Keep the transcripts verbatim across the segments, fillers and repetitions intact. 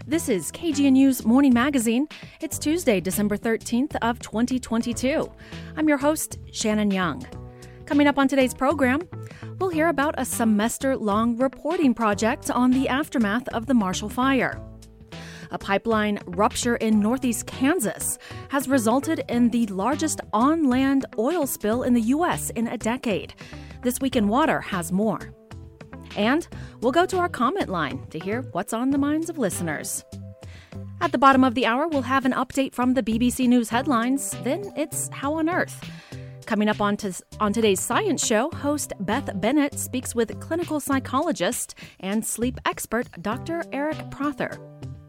This is K G N U's Morning Magazine. It's Tuesday, December thirteenth of twenty twenty-two. I'm your host, Shannon Young. Coming up on today's program, we'll hear about a semester-long reporting project on the aftermath of the Marshall Fire. A pipeline rupture in northeast Kansas has resulted in the largest on-land oil spill in the U S in a decade. This Week in Water has more. And we'll go to our comment line to hear what's on the minds of listeners. At the bottom of the hour, we'll have an update from the B B C News headlines. Then it's How on Earth. Coming up on, to, on today's Science Show, host Beth Bennett speaks with clinical psychologist and sleep expert Doctor Eric Prother.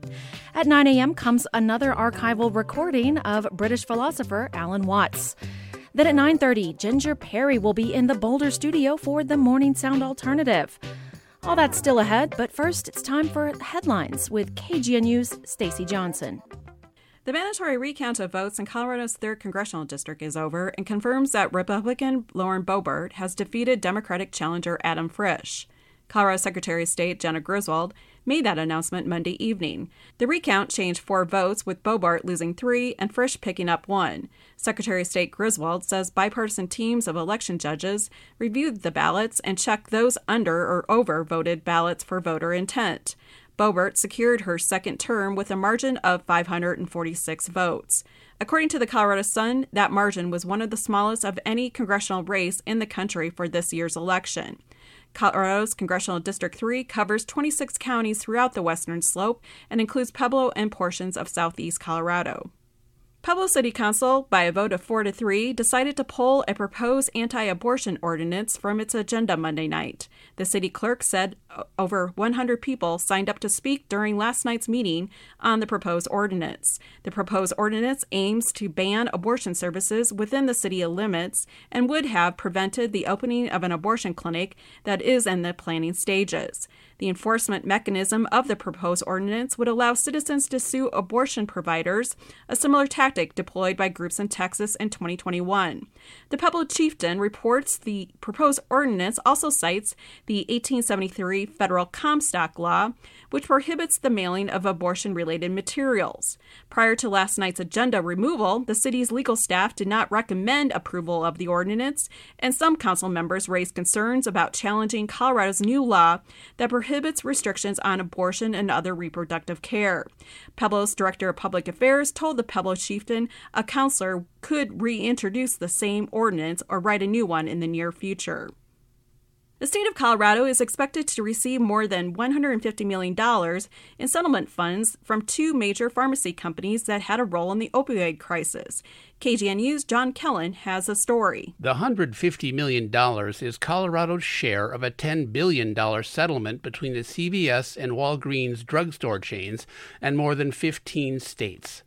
At nine a.m. comes another archival recording of British philosopher Alan Watts. Then at nine thirty, Ginger Perry will be in the Boulder studio for the Morning Sound Alternative. All that's still ahead, but first it's time for headlines with K G N U's Stacey Johnson. The mandatory recount of votes in Colorado's third congressional district is over and confirms that Republican Lauren Boebert has defeated Democratic challenger Adam Frisch. Colorado Secretary of State Jena Griswold made that announcement Monday evening. The recount changed four votes, with Boebert losing three and Frisch picking up one. Secretary of State Griswold says bipartisan teams of election judges reviewed the ballots and checked those under or over voted ballots for voter intent. Boebert secured her second term with a margin of five hundred forty-six votes. According to the Colorado Sun, that margin was one of the smallest of any congressional race in the country for this year's election. Colorado's Congressional District three covers twenty-six counties throughout the western slope and includes Pueblo and portions of southeast Colorado. Pueblo City Council, by a vote of four to three, decided to pull a proposed anti-abortion ordinance from its agenda Monday night. The city clerk said over one hundred people signed up to speak during last night's meeting on the proposed ordinance. The proposed ordinance aims to ban abortion services within the city limits and would have prevented the opening of an abortion clinic that is in the planning stages. The enforcement mechanism of the proposed ordinance would allow citizens to sue abortion providers, a similar tactic deployed by groups in Texas in twenty twenty-one. The Pueblo Chieftain reports the proposed ordinance also cites the eighteen seventy-three federal Comstock law, which prohibits the mailing of abortion-related materials. Prior to last night's agenda removal, the city's legal staff did not recommend approval of the ordinance, and some council members raised concerns about challenging Colorado's new law that prohibits restrictions on abortion and other reproductive care. Pueblo's Director of Public Affairs told the Pueblo Chieftain a councilor could reintroduce the same ordinance or write a new one in the near future. The state of Colorado is expected to receive more than one hundred fifty million dollars in settlement funds from two major pharmacy companies that had a role in the opioid crisis. K G N U's John Kellen has a story. The one hundred fifty million dollars is Colorado's share of a ten billion dollars settlement between the C V S and Walgreens drugstore chains and more than fifteen states.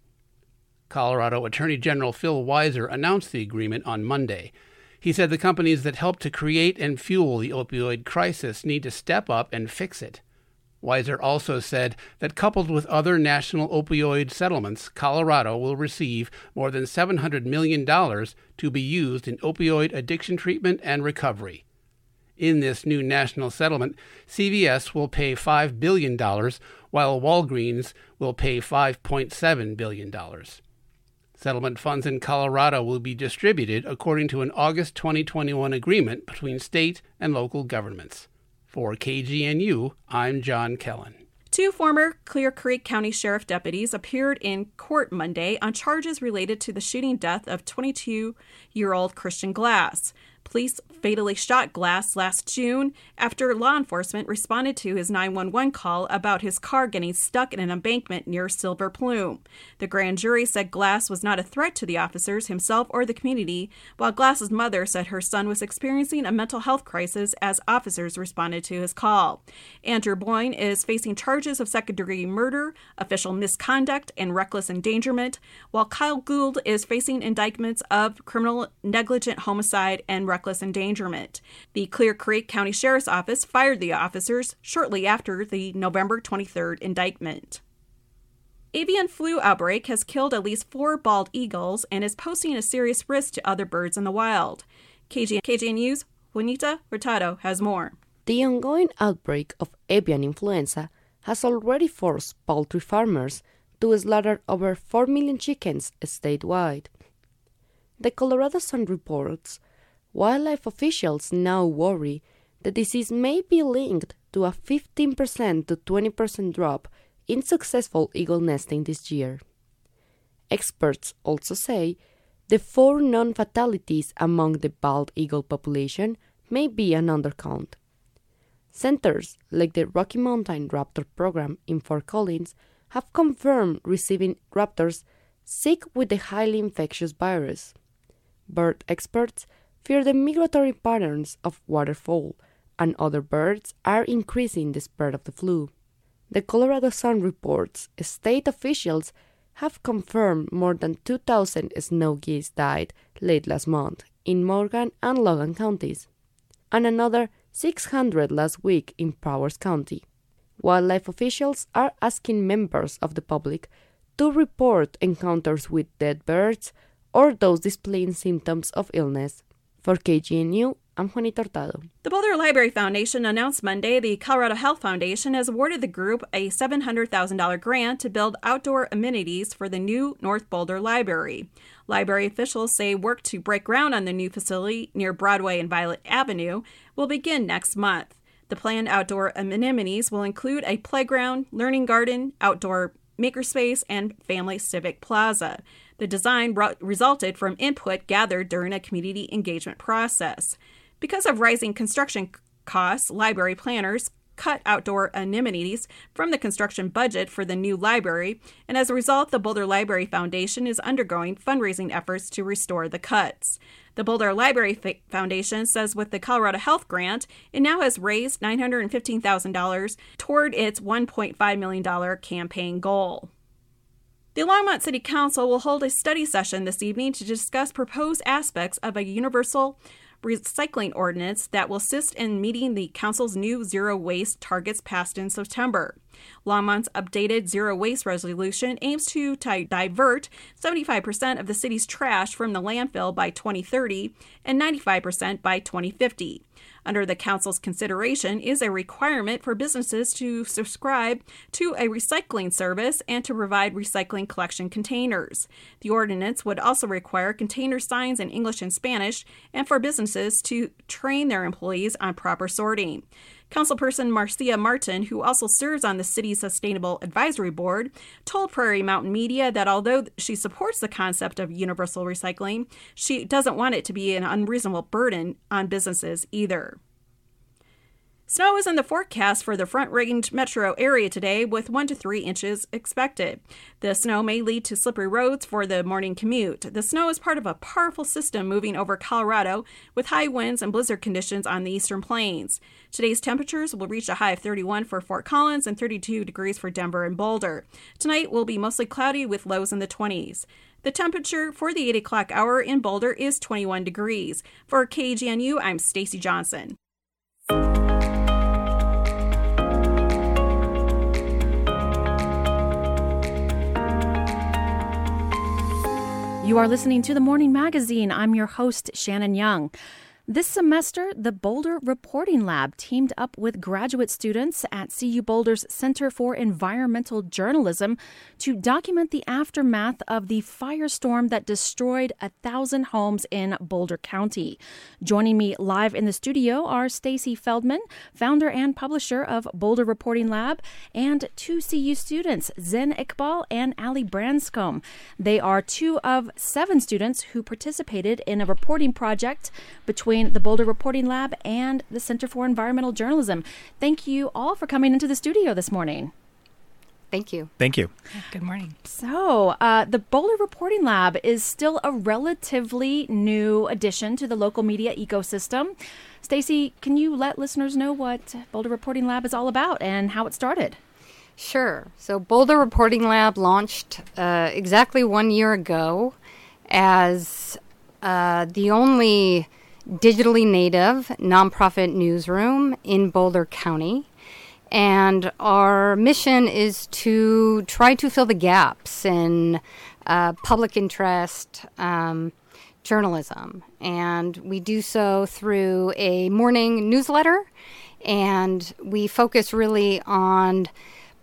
Colorado Attorney General Phil Weiser announced the agreement on Monday. He said the companies that helped to create and fuel the opioid crisis need to step up and fix it. Weiser also said that coupled with other national opioid settlements, Colorado will receive more than seven hundred million dollars to be used in opioid addiction treatment and recovery. In this new national settlement, C V S will pay five billion dollars, while Walgreens will pay five point seven billion dollars. Settlement funds in Colorado will be distributed according to an August twenty twenty-one agreement between state and local governments. For K G N U, I'm John Kellen. Two former Clear Creek County Sheriff deputies appeared in court Monday on charges related to the shooting death of twenty-two-year-old Christian Glass. Police fatally shot Glass last June after law enforcement responded to his nine one one call about his car getting stuck in an embankment near Silver Plume. The grand jury said Glass was not a threat to the officers, himself, or the community, while Glass's mother said her son was experiencing a mental health crisis as officers responded to his call. Andrew Boyne is facing charges of second-degree murder, official misconduct, and reckless endangerment, while Kyle Gould is facing indictments of criminal negligent homicide and reckless endangerment. The Clear Creek County Sheriff's Office fired the officers shortly after the November twenty-third indictment. Avian flu outbreak has killed at least four bald eagles and is posing a serious risk to other birds in the wild. K G N U's Juanita Hurtado has more. The ongoing outbreak of avian influenza has already forced poultry farmers to slaughter over four million chickens statewide. The Colorado Sun reports wildlife officials now worry the disease may be linked to a fifteen percent to twenty percent drop in successful eagle nesting this year. Experts also say the four known fatalities among the bald eagle population may be an undercount. Centers like the Rocky Mountain Raptor Program in Fort Collins have confirmed receiving raptors sick with the highly infectious virus. Bird experts fear the migratory patterns of waterfowl and other birds are increasing the spread of the flu. The Colorado Sun reports state officials have confirmed more than two thousand snow geese died late last month in Morgan and Logan counties, and another six hundred last week in Powers County. Wildlife officials are asking members of the public to report encounters with dead birds or those displaying symptoms of illness. For K G N U, I'm Juanita Hurtado. The Boulder Library Foundation announced Monday the Colorado Health Foundation has awarded the group a seven hundred thousand dollars grant to build outdoor amenities for the new North Boulder Library. Library officials say work to break ground on the new facility near Broadway and Violet Avenue will begin next month. The planned outdoor amenities will include a playground, learning garden, outdoor makerspace, and family civic plaza. The design re- resulted from input gathered during a community engagement process. Because of rising construction costs, library planners cut outdoor amenities from the construction budget for the new library, and as a result, the Boulder Library Foundation is undergoing fundraising efforts to restore the cuts. The Boulder Library F- Foundation says with the Colorado Health Grant, it now has raised nine hundred fifteen thousand dollars toward its one point five million dollars campaign goal. The Longmont City Council will hold a study session this evening to discuss proposed aspects of a universal recycling ordinance that will assist in meeting the council's new zero waste targets passed in September. Longmont's updated zero waste resolution aims to t- divert seventy-five percent of the city's trash from the landfill by twenty thirty and ninety-five percent by twenty fifty. Under the council's consideration is a requirement for businesses to subscribe to a recycling service and to provide recycling collection containers. The ordinance would also require container signs in English and Spanish and for businesses to train their employees on proper sorting. Councilperson Marcia Martin, who also serves on the city's Sustainable Advisory Board, told Prairie Mountain Media that although she supports the concept of universal recycling, she doesn't want it to be an unreasonable burden on businesses either. Snow is in the forecast for the Front Range metro area today, with one to three inches expected. The snow may lead to slippery roads for the morning commute. The snow is part of a powerful system moving over Colorado, with high winds and blizzard conditions on the eastern plains. Today's temperatures will reach a high of thirty-one for Fort Collins and thirty-two degrees for Denver and Boulder. Tonight will be mostly cloudy with lows in the twenties. The temperature for the eight o'clock hour in Boulder is twenty-one degrees. For K G N U, I'm Stacy Johnson. You are listening to The Morning Magazine. I'm your host, Shannon Young. This semester, the Boulder Reporting Lab teamed up with graduate students at C U Boulder's Center for Environmental Journalism to document the aftermath of the firestorm that destroyed a thousand homes in Boulder County. Joining me live in the studio are Stacy Feldman, founder and publisher of Boulder Reporting Lab, and two C U students, Zen Iqbal and Ali Branscombe. They are two of seven students who participated in a reporting project between the Boulder Reporting Lab and the Center for Environmental Journalism. Thank you all for coming into the studio this morning. Thank you. Thank you. Good morning. So, uh, the Boulder Reporting Lab is still a relatively new addition to the local media ecosystem. Stacy, can you let listeners know what Boulder Reporting Lab is all about and how it started? Sure. So, Boulder Reporting Lab launched uh, exactly one year ago as uh, the only digitally native nonprofit newsroom in Boulder County. And our mission is to try to fill the gaps in uh, public interest um, journalism. And we do so through a morning newsletter. And we focus really on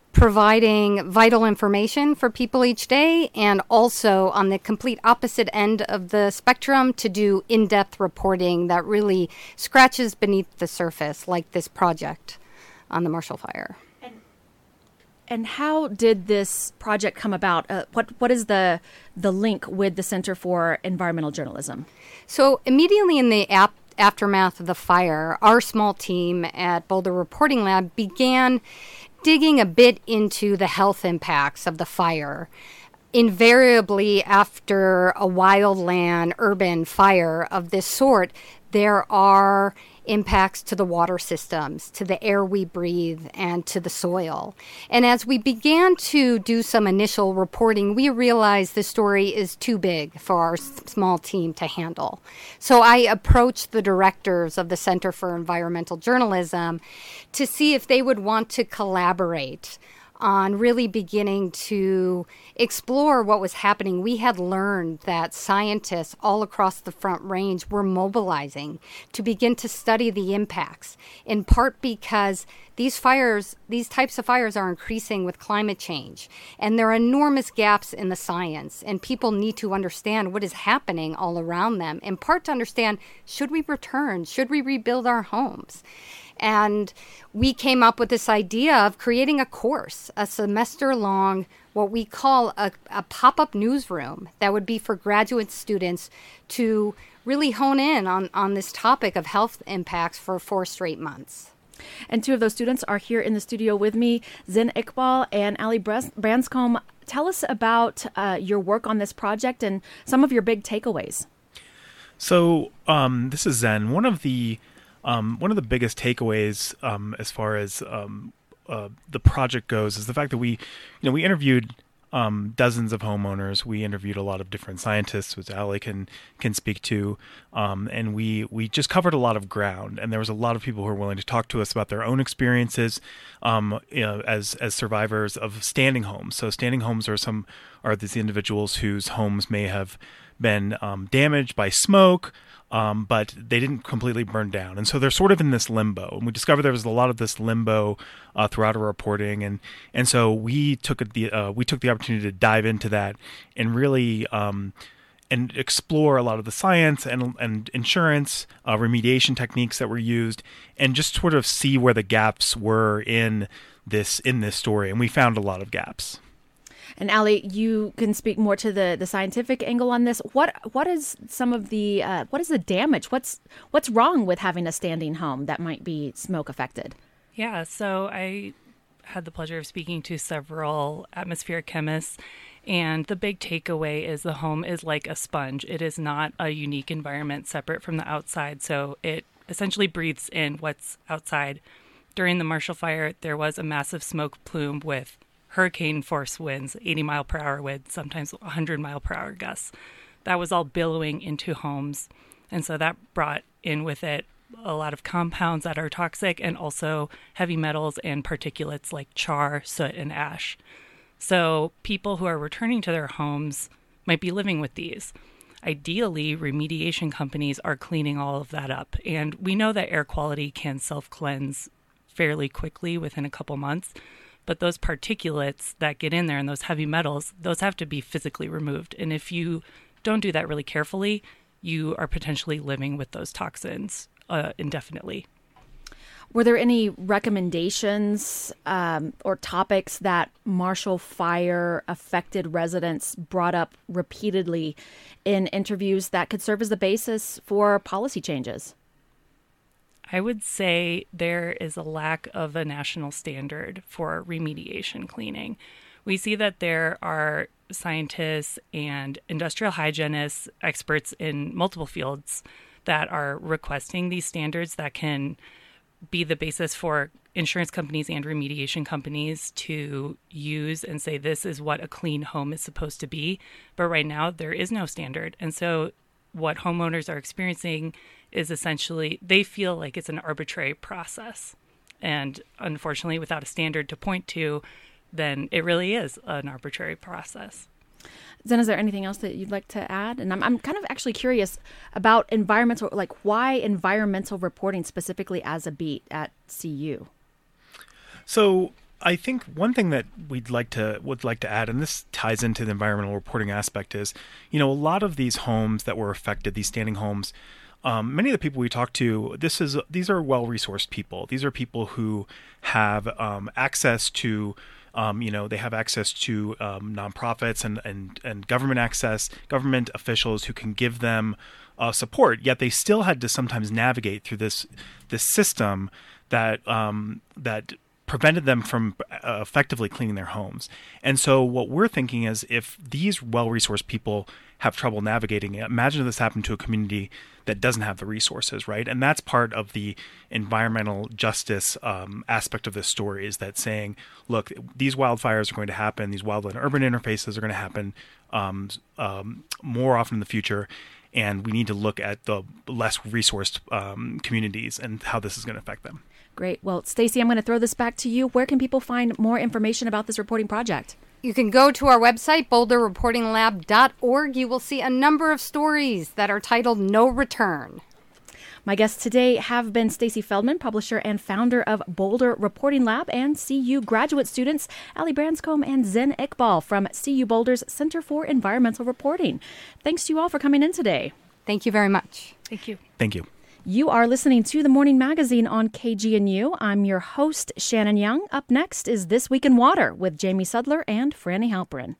providing vital information for people each day, and also on the complete opposite end of the spectrum to do in-depth reporting that really scratches beneath the surface, like this project on the Marshall Fire. And, and how did this project come about? Uh, what what is the the link with the Center for Environmental Journalism? So immediately in the app aftermath of the fire, our small team at Boulder Reporting Lab began digging a bit into the health impacts of the fire. Invariably, after a wildland urban fire of this sort, there are impacts to the water systems, to the air we breathe, and to the soil. And as we began to do some initial reporting, we realized the story is too big for our s- small team to handle. So I approached the directors of the Center for Environmental Journalism to see if they would want to collaborate on really beginning to explore what was happening. We had learned that scientists all across the Front Range were mobilizing to begin to study the impacts, in part because these fires, these types of fires are increasing with climate change, and there are enormous gaps in the science, and people need to understand what is happening all around them, in part to understand, should we return? Should we rebuild our homes? And we came up with this idea of creating a course, a semester-long, what we call a, a pop-up newsroom that would be for graduate students to really hone in on, on this topic of health impacts for four straight months. And two of those students are here in the studio with me, Zen Iqbal and Ali Bras- Branscombe. Tell us about uh, your work on this project and some of your big takeaways. So um, this is Zen. One of the Um, one of the biggest takeaways um, as far as um, uh, the project goes is the fact that we, you know, we interviewed um, dozens of homeowners. We interviewed a lot of different scientists, which Ali can can speak to, um, and we we just covered a lot of ground. And there was a lot of people who were willing to talk to us about their own experiences, um, you know, as as survivors of standing homes. So standing homes are some are these individuals whose homes may have been um, damaged by smoke. Um, but they didn't completely burn down. And so they're sort of in this limbo. And we discovered there was a lot of this limbo uh, throughout our reporting. And and so we took the uh, we took the opportunity to dive into that and really um, and explore a lot of the science and and insurance uh, remediation techniques that were used, and just sort of see where the gaps were in this in this story. And we found a lot of gaps. And Ali, you can speak more to the, the scientific angle on this. What what is some of the uh, what is the damage? What's what's wrong with having a standing home that might be smoke affected? Yeah, so I had the pleasure of speaking to several atmospheric chemists, and the big takeaway is the home is like a sponge. It is not a unique environment separate from the outside, so it essentially breathes in what's outside. During the Marshall Fire, there was a massive smoke plume with hurricane force winds, eighty mile per hour winds, sometimes one hundred mile per hour gusts. That was all billowing into homes. And so that brought in with it a lot of compounds that are toxic, and also heavy metals and particulates like char, soot, and ash. So people who are returning to their homes might be living with these. Ideally, remediation companies are cleaning all of that up. And we know that air quality can self-cleanse fairly quickly within a couple months. But those particulates that get in there and those heavy metals, those have to be physically removed. And if you don't do that really carefully, you are potentially living with those toxins uh, indefinitely. Were there any recommendations um, or topics that Marshall Fire affected residents brought up repeatedly in interviews that could serve as the basis for policy changes? I would say there is a lack of a national standard for remediation cleaning. We see that there are scientists and industrial hygienists, experts in multiple fields that are requesting these standards that can be the basis for insurance companies and remediation companies to use and say this is what a clean home is supposed to be. But right now there is no standard. And so what homeowners are experiencing is essentially they feel like it's an arbitrary process. And unfortunately, without a standard to point to, then it really is an arbitrary process. Zen, is there anything else that you'd like to add? And I'm I'm kind of actually curious about environmental, like why environmental reporting specifically as a beat at C U? So I think one thing that we'd like to would like to add, and this ties into the environmental reporting aspect, is, you know, a lot of these homes that were affected, these standing homes, um, many of the people we talked to, this is these are well-resourced people. These are people who have um, access to, um, you know, they have access to um, nonprofits and, and and government access, government officials who can give them uh, support. Yet they still had to sometimes navigate through this this system that um, that. prevented them from uh, effectively cleaning their homes. And so what we're thinking is, if these well-resourced people have trouble navigating it, imagine if this happened to a community that doesn't have the resources, right? And that's part of the environmental justice um, aspect of this story, is that saying, look, these wildfires are going to happen, these wildland urban interfaces are going to happen um, um, more often in the future, and we need to look at the less resourced um, communities and how this is going to affect them. Great. Well, Stacey, I'm going to throw this back to you. Where can people find more information about this reporting project? You can go to our website, boulder reporting lab dot org. You will see a number of stories that are titled No Return. My guests today have been Stacey Feldman, publisher and founder of Boulder Reporting Lab, and C U graduate students Allie Branscombe and Zen Iqbal from C U Boulder's Center for Environmental Reporting. Thanks to you all for coming in today. Thank you very much. Thank you. Thank you. You are listening to The Morning Magazine on K G N U. I'm your host, Shannon Young. Up next is This Week in Water with Jamie Sudler and Franny Halperin.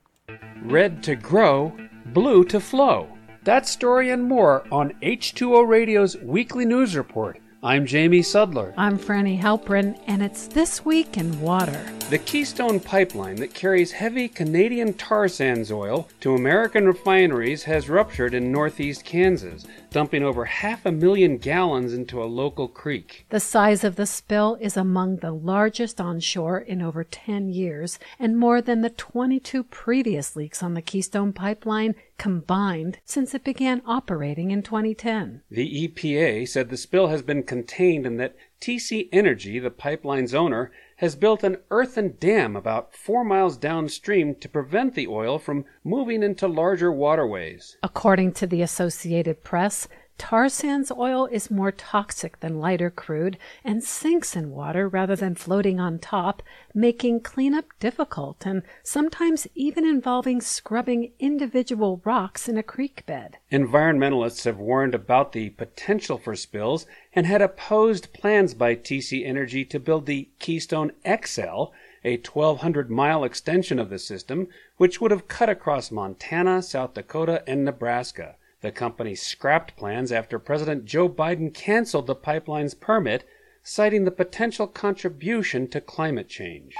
Red to grow, blue to flow. That story and more on H two O Radio's weekly news report. I'm Jamie Sudler. I'm Franny Halperin, and it's This Week in Water. The Keystone Pipeline that carries heavy Canadian tar sands oil to American refineries has ruptured in northeast Kansas, dumping over half a million gallons into a local creek. The size of the spill is among the largest onshore in over ten years, and more than the twenty-two previous leaks on the Keystone Pipeline combined since it began operating in twenty ten. The E P A said the spill has been contained and that T C Energy, the pipeline's owner, has built an earthen dam about four miles downstream to prevent the oil from moving into larger waterways. According to the Associated Press, tar sands oil is more toxic than lighter crude and sinks in water rather than floating on top, making cleanup difficult and sometimes even involving scrubbing individual rocks in a creek bed. Environmentalists have warned about the potential for spills and had opposed plans by T C Energy to build the Keystone X L, a twelve hundred mile extension of the system, which would have cut across Montana, South Dakota, and Nebraska. The company scrapped plans after President Joe Biden canceled the pipeline's permit, citing the potential contribution to climate change.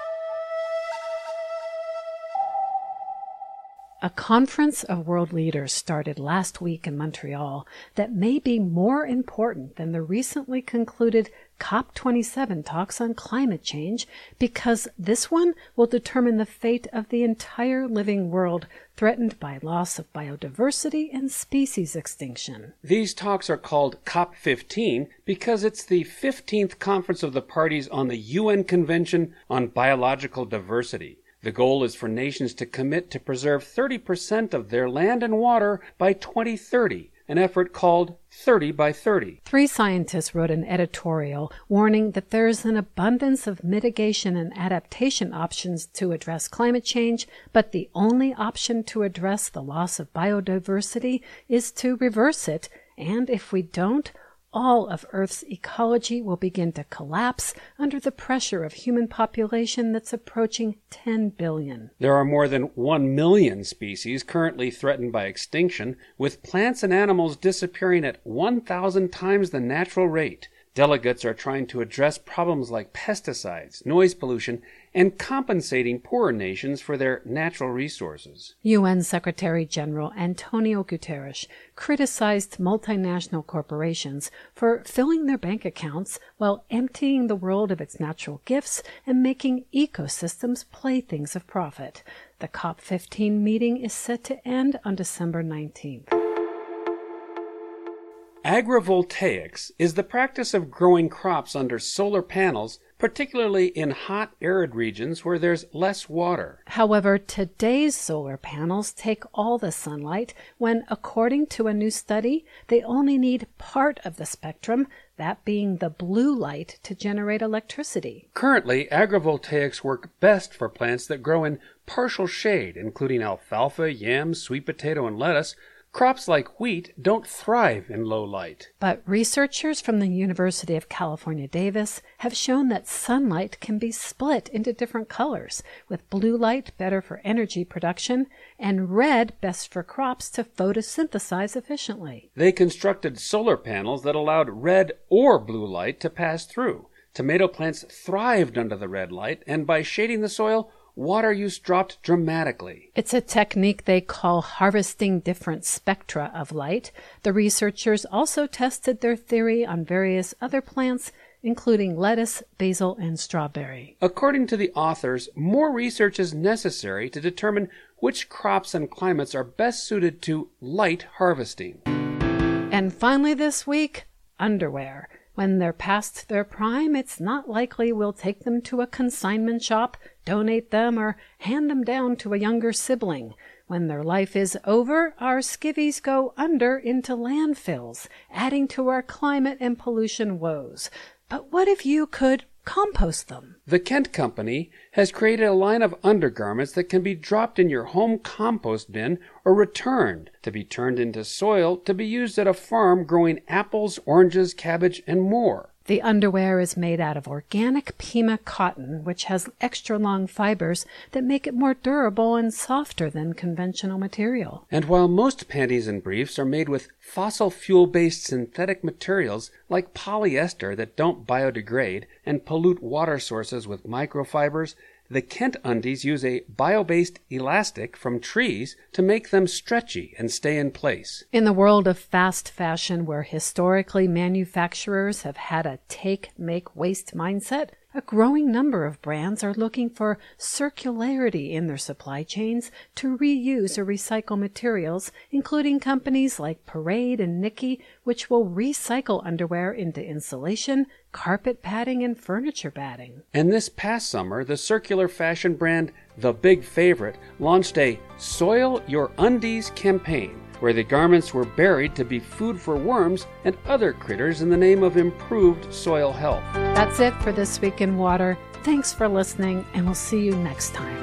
A conference of world leaders started last week in Montreal that may be more important than the recently concluded COP twenty-seven talks on climate change, because this one will determine the fate of the entire living world threatened by loss of biodiversity and species extinction. These talks are called COP fifteen because it's the fifteenth conference of the parties on the U N Convention on Biological Diversity. The goal is for nations to commit to preserve thirty percent of their land and water by twenty thirty, an effort called thirty by thirty. Three scientists wrote an editorial warning that there is an abundance of mitigation and adaptation options to address climate change, but the only option to address the loss of biodiversity is to reverse it, and if we don't, all of Earth's ecology will begin to collapse under the pressure of human population that's approaching ten billion. There are more than one million species currently threatened by extinction, with plants and animals disappearing at one thousand times the natural rate. Delegates are trying to address problems like pesticides, noise pollution, and compensating poorer nations for their natural resources. U N Secretary General Antonio Guterres criticized multinational corporations for filling their bank accounts while emptying the world of its natural gifts and making ecosystems playthings of profit. The COP fifteen meeting is set to end on December nineteenth. Agrivoltaics is the practice of growing crops under solar panels, particularly in hot, arid regions where there's less water. However, today's solar panels take all the sunlight when, according to a new study, they only need part of the spectrum, that being the blue light, to generate electricity. Currently, agrivoltaics work best for plants that grow in partial shade, including alfalfa, yams, sweet potato, and lettuce. Crops like wheat don't thrive in low light. But researchers from the University of California, Davis have shown that sunlight can be split into different colors, with blue light better for energy production and red best for crops to photosynthesize efficiently. They constructed solar panels that allowed red or blue light to pass through. Tomato plants thrived under the red light, and by shading the soil, water use dropped dramatically. It's a technique they call harvesting different spectra of light. The researchers also tested their theory on various other plants, including lettuce, basil, and strawberry. According to the authors, more research is necessary to determine which crops and climates are best suited to light harvesting. And finally this week, underwear. When they're past their prime, it's not likely we'll take them to a consignment shop, donate them, or hand them down to a younger sibling. When their life is over, our skivvies go under into landfills, adding to our climate and pollution woes. But what if you could compost them? The Kent Company has created a line of undergarments that can be dropped in your home compost bin or returned to be turned into soil to be used at a farm growing apples, oranges, cabbage, and more. The underwear is made out of organic Pima cotton, which has extra long fibers that make it more durable and softer than conventional material. And while most panties and briefs are made with fossil fuel-based synthetic materials like polyester that don't biodegrade and pollute water sources with microfibers, the Kent undies use a bio-based elastic from trees to make them stretchy and stay in place. In the world of fast fashion, where historically manufacturers have had a take, make, waste mindset, a growing number of brands are looking for circularity in their supply chains to reuse or recycle materials, including companies like Parade and Nikki, which will recycle underwear into insulation, carpet padding, and furniture batting. And this past summer, the circular fashion brand The Big Favorite launched a Soil Your Undies campaign, where the garments were buried to be food for worms and other critters in the name of improved soil health. That's it for This Week in Water. Thanks for listening, and we'll see you next time.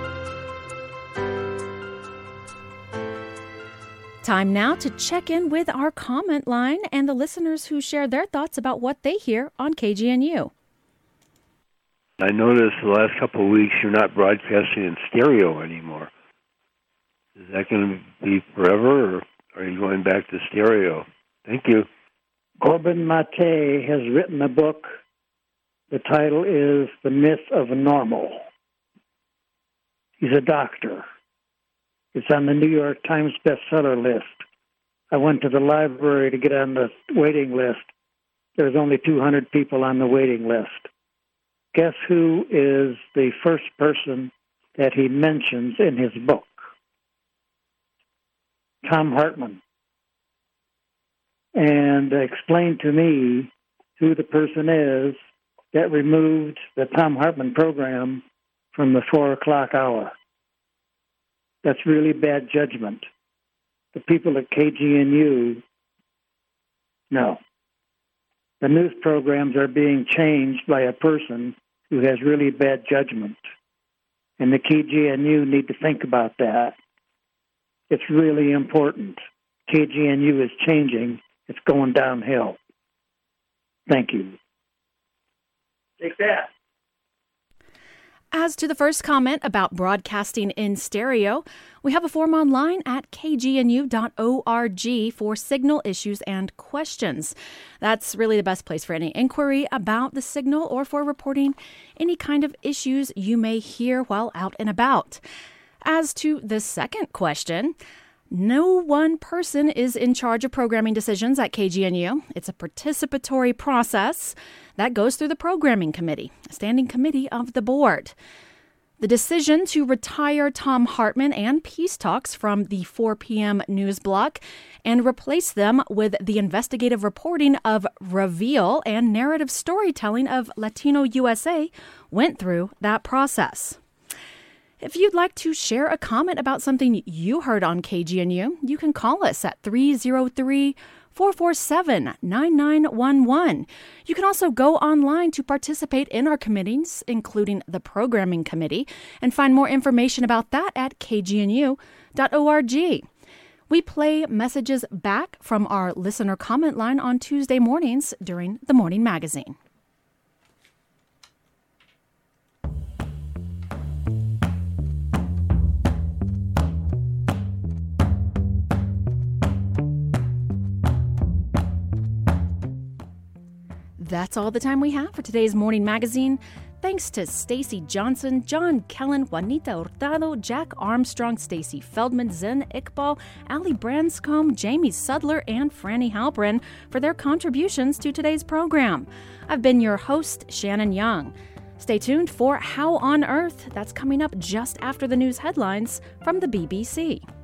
Time now to check in with our comment line and the listeners who share their thoughts about what they hear on K G N U. I noticed the last couple of weeks you're not broadcasting in stereo anymore. Is that going to be forever, or are you going back to stereo? Thank you. Corbin Mate has written a book. The title is The Myth of Normal. He's a doctor. It's on the New York Times bestseller list. I went to the library to get on the waiting list. There's only two hundred people on the waiting list. Guess who is the first person that he mentions in his book? Thom Hartmann. And explain to me who the person is that removed the Thom Hartmann program from the four o'clock hour. That's really bad judgment. The people at K G N U, no. The news programs are being changed by a person who has really bad judgment. And the K G N U need to think about that. It's really important. K G N U is changing. It's going downhill. Thank you. Take that. As to the first comment about broadcasting in stereo, we have a form online at k g n u dot org for signal issues and questions. That's really the best place for any inquiry about the signal or for reporting any kind of issues you may hear while out and about. As to the second question, no one person is in charge of programming decisions at K G N U. It's a participatory process that goes through the programming committee, a standing committee of the board. The decision to retire Thom Hartmann and Peace Talks from the four p.m. news block and replace them with the investigative reporting of Reveal and narrative storytelling of Latino U S A went through that process. If you'd like to share a comment about something you heard on K G N U, you can call us at three oh three, four four seven, nine nine one one. You can also go online to participate in our committees, including the Programming Committee, and find more information about that at k g n u dot org. We play messages back from our listener comment line on Tuesday mornings during the Morning Magazine. That's all the time we have for today's Morning Magazine. Thanks to Stacy Johnson, John Kellen, Juanita Hurtado, Jack Armstrong, Stacy Feldman, Zen Iqbal, Ali Branscombe, Jamie Sudler, and Franny Halprin for their contributions to today's program. I've been your host, Shannon Young. Stay tuned for How on Earth. That's coming up just after the news headlines from the B B C.